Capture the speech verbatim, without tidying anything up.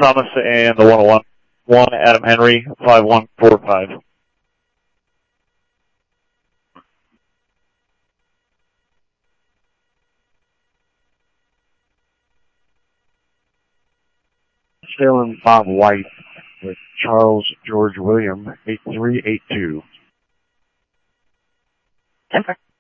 Thomas and the one oh one. one Adam Henry, five one four five. Salem Bob White with Charles George William, eight three eight two. ten four.